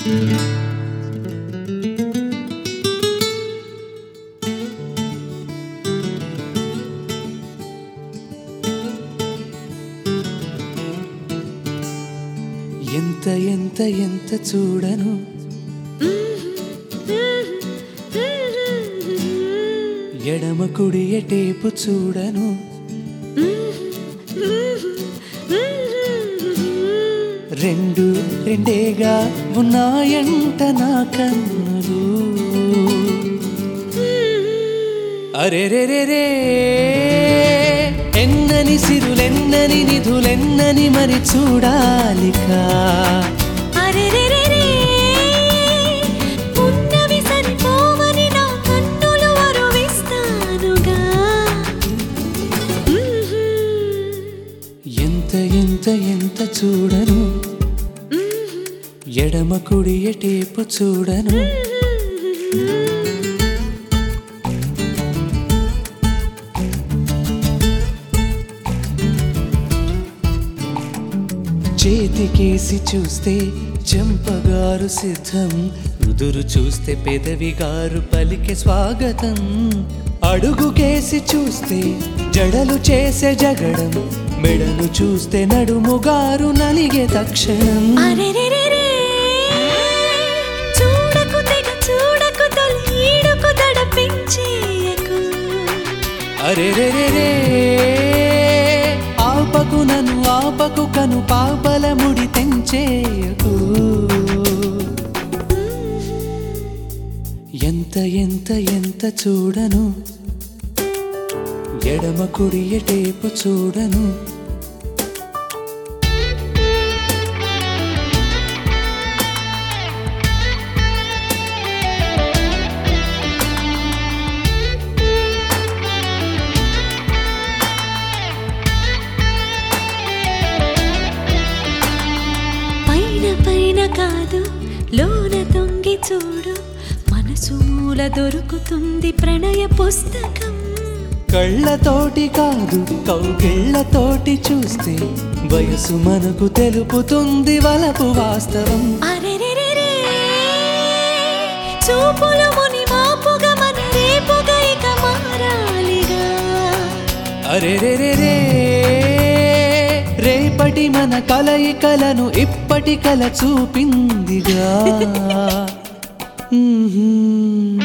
ఎంత ఎంత ఎంత చూడను ఎడమ కుడి ఎటేపు చూడను రెండు రెండేగా ఉన్నాయంట నా కన్నులు అరే రే రే రే ఎన్నని సిరులెన్నని నిధులెన్నని మరి చూడాలికా అరే రే రే రే ఉన్నవి సరిపోవని నా కన్నులు అరువిస్తానుగా ఎంత ఎంత ఎంత చూడను ఎడమ కుడి ఎటేపు చూడను చేతికేసి చూస్తే చెంపగారు సిద్ధం రుదురు చూస్తే పెదవిగారు పలికే స్వాగతం అడుగుకేసి చూస్తే జడలు చేసే జగడం మెడలు చూస్తే నడుముగారు నలిగే తక్షణం అరే రే రే రే చూడకు తెగ చూడకు తొలి ఈడుకు దడపించేయకు అరే రే రే రే ఆపకు నన్ను ఆపకు కను పాపల ముడి తెంచేయకు ఎంత ఎంత ఎంత చూడను ఎడమ కుడి ఎటేపు చూడను పైన కాదు లోన తొంగి చూడు మనసు మూల దొరుకుతుంది ప్రణయ పుస్తకం కళ్ళతోటి కాదు కౌగిళ్ళతోటి చూస్తే వయసు మనకు తెలుపుతుంది వలపు వాస్తవం అరే రే రే రే చూపులు ముని మాపుగా మన రేపుగా ఇక మారాలిగా అరే రే రే రే రేపటి మన కలయికలను ఇప్పటి కల చూపిందిగా